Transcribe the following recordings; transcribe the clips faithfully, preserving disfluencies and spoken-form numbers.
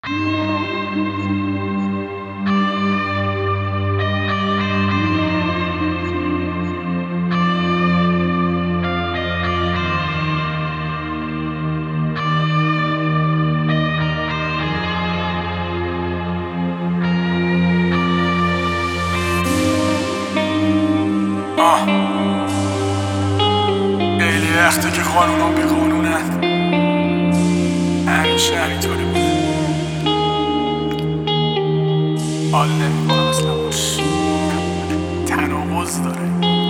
خیلی وقته که قانونا بی قانونن، همین شهر اینطوری بود. حال نمیکنم اصلا باش، تناقض داره.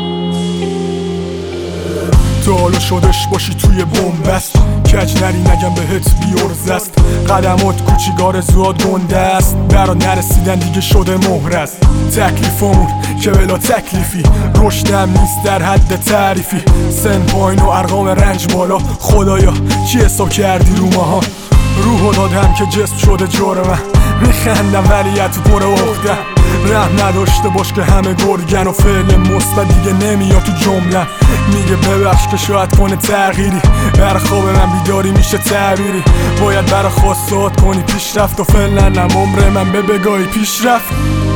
تو حالا شدش باشی توی بومبست، کج نری نگم بهت بیورز است. قدمات کوچیگار زود گنده است، برا نرسیدن دیگه شده مهر است. تکلیفمون که بلا تکلیفی، رشدم نیست در حد تعریفی. سن پایین و ارقام رنج بالا، خدایا چی حساب کردی رو ماها؟ روحو دادم که جسم شده جرمم، میخندم ولی تو پر عقدم. رحم نداشته باش که همه گرگن و فعل مثبت دیگه نمیاد تو جملم. میگه ببخش که شاید کنه تغییری، بر خواب من بیداری میشه تعبیری. باید برا خواستات کنی پیشرفت و فعلا نم عمر من به بگاهی پیشرفت.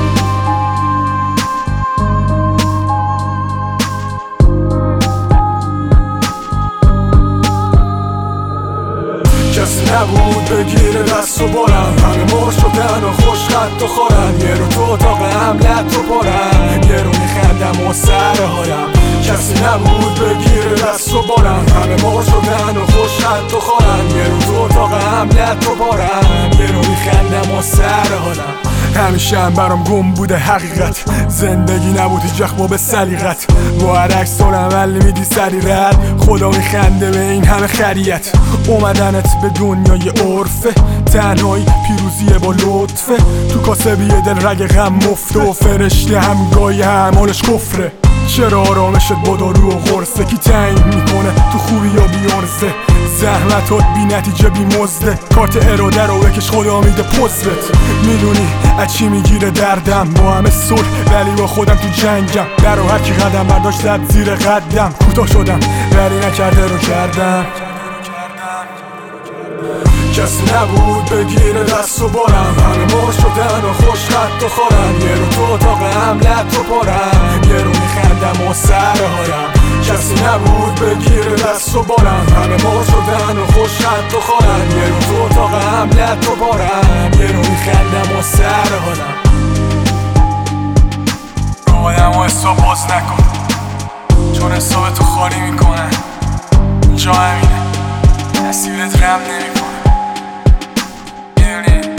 کسی نبود بگیره دست و بارم، همه مر شدن و خوش خط و خورن. یه رو تو اتاق حملت رو پارم، یه رو میخندم و سر حالم. کسی نبود بگیره دست و بارم، همه مر شدن و خوش خط و خورن. یه رو تو اتاق حملت رو پارم، یه رو میخندم و سر حالم. همیشه هم برام گم بوده حقیقت، زندگی نبود هیچ وقت با به سلیقت. با هر عکس تو عمل نمیدی سری رد، خدا میخنده به این همه خریت. اومدنت به دنیای عرفه، تنهایی پیروزیه با لطفه. تو کاسبیه دل رگ غم مفته و فرشته هم گاهی همالش کفره. چرا آرامشت با دارو و قرصه، کی تعیین میکنه تو خوبی یا بیارزه؟ زحمتات بی نتیجه بی مزده، کارت اراده رو بکش خدا میده پوزت. میدونی از چی میگیره دردم، با همه صلح ولی با خودم تو جنگم. در و هر کی قدم برداشت زد زیر قدم، کوتاه شدم ولی نکرده رو کردم. کسی نبود بگیره دست و بارم، همه مر شدن و خوش خط و خورن. یه رو تو اتاق حملت رو پارم، یه رو میخندم و سر حالم. کسی نبود بگیره دست و بارم، همه مر شدن و خوش خط و خورن. یه رو تو اتاق حملت رو پارم، یه رو میخندم و سر حالم. رو آدم ها حساب باز نکن، چون حساب تو خالی میکنن. اینجا همینه، تصویرت رم نمیکنه.